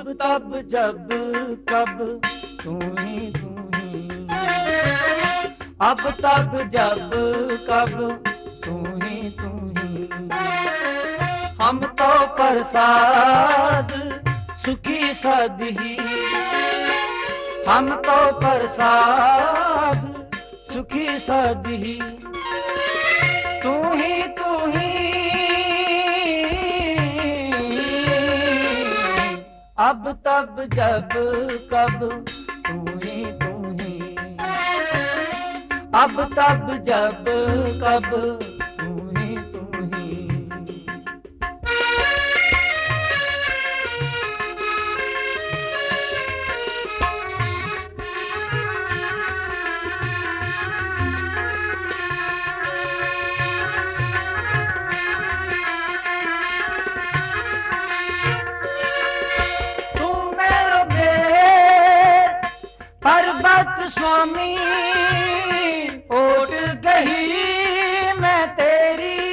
तब जब कब तू ही अब तब जब कब तू ही हम तो प्रसाद सुखी सदही हम तो प्रसाद सुखी सदही तू ही अब तब जब कब तू ही अब तब जब कब तू ही पर्वत स्वामी ओट गई मैं तेरी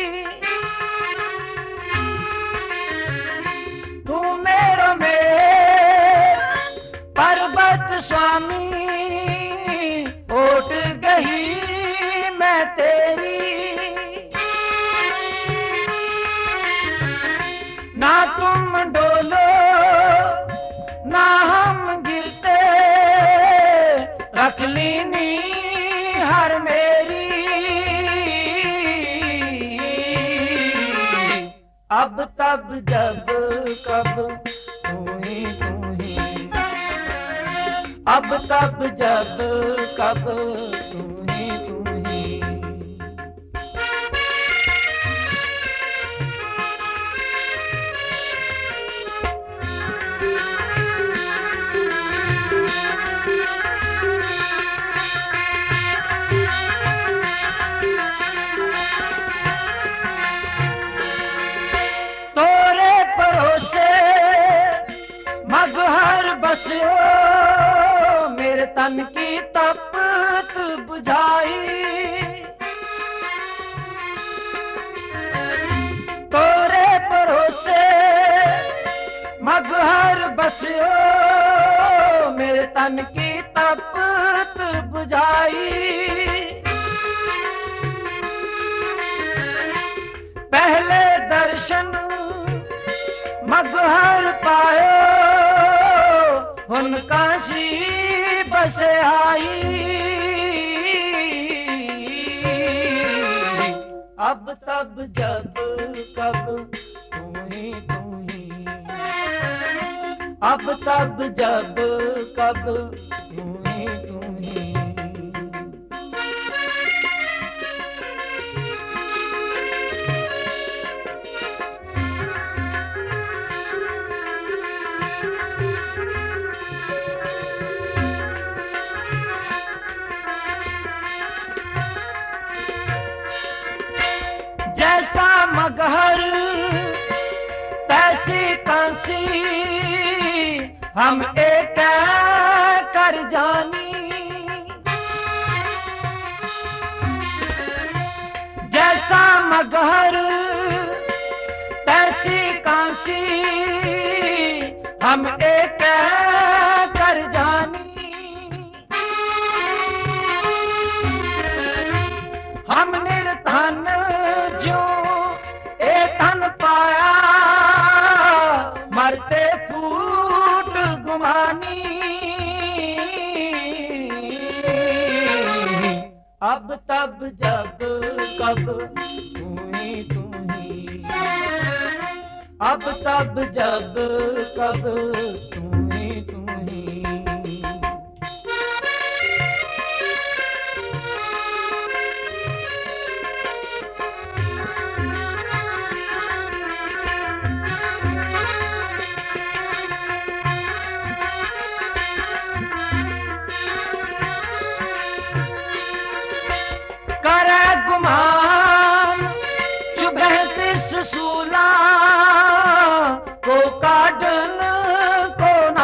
तू मेरो पर्वत स्वामी ओट गई मैं तेरी ना तुम डोलो ना हम गिरते रख लीनी हर मेरी अब तब जब कब तू ही अब तब जब कब तू ही मगहर बसियो मेरे तन की तपत बुझाई तोरे भरोसे मगहर बसियो मेरे तन की तपत बुझाई पहले दर्शन मगहर पायो उनका सी बस आई अब तब जब कब तू ही अब तब जब कब तू ही जैसा मगहर तैसी कांसी हम एक कर जानी जैसा मगहर तैसी कांसी हम एक कर जानी हम निर्धन जो तन पाया मरते फूट गुमानी अब तब जब कब तू ही अब तब जब कब तू ही करे गुमान चुभे सूला को काटन को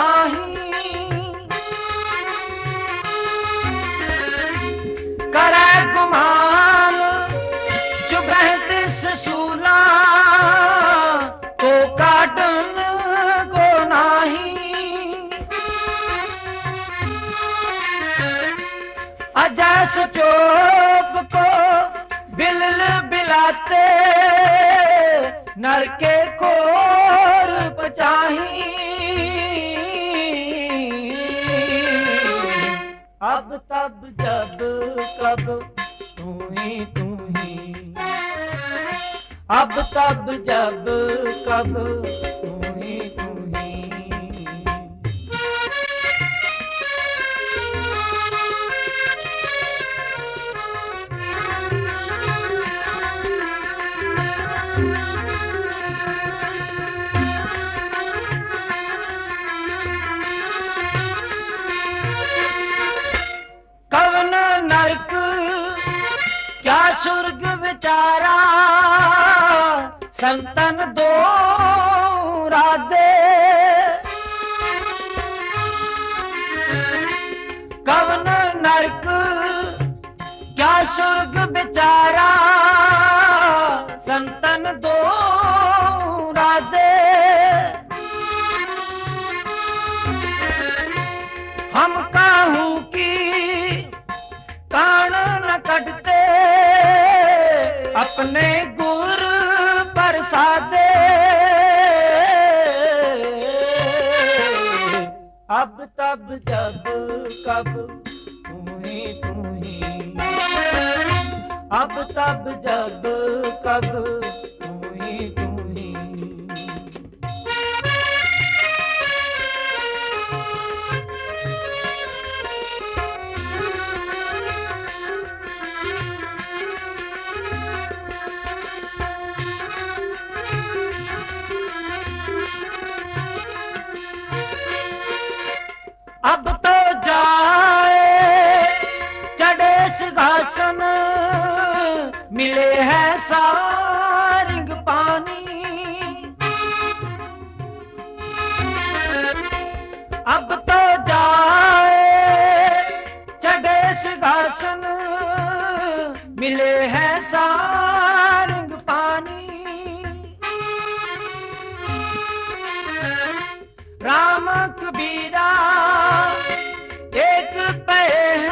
सुचोप को बिल बिलाते नर के कोर पचाही। अब तब जब कब तू ही तू ही, अब तब जब कब तू ही तू ही। कवन नरक क्या स्वर्ग विचारा, संतन दो राधे। कवन नरक क्या स्वर्ग विचारा, संतन दो राधे। हम काहू की कान न कटते, अपने गुर प्रसादे। अब तब जब कब तू ही तू ही, अब तब जब कब तू ही तू ही। अब तो जाए चढ़े सिंहासन, मिले हैं सारंग पानी। अब तो जाए चढ़े सिंहासन, मिले हैं सारंग पानी। राम कबीरा एक पे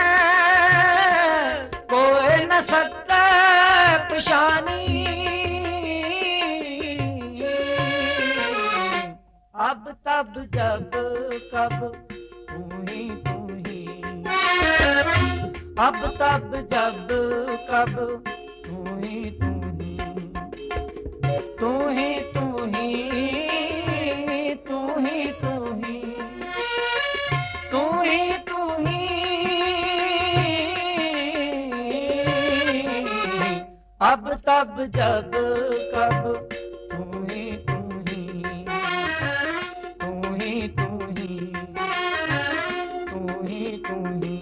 हैं, कोई न सकता पशानी। अब तब जब कब तू ही तू ही, अब तब जब कब तू ही तू ही। तू ही तू ही, तू ही तू ही, तू ही तू ही। अब तब जब कब तू ही तू ही, तू ही तू ही, तू ही तू ही।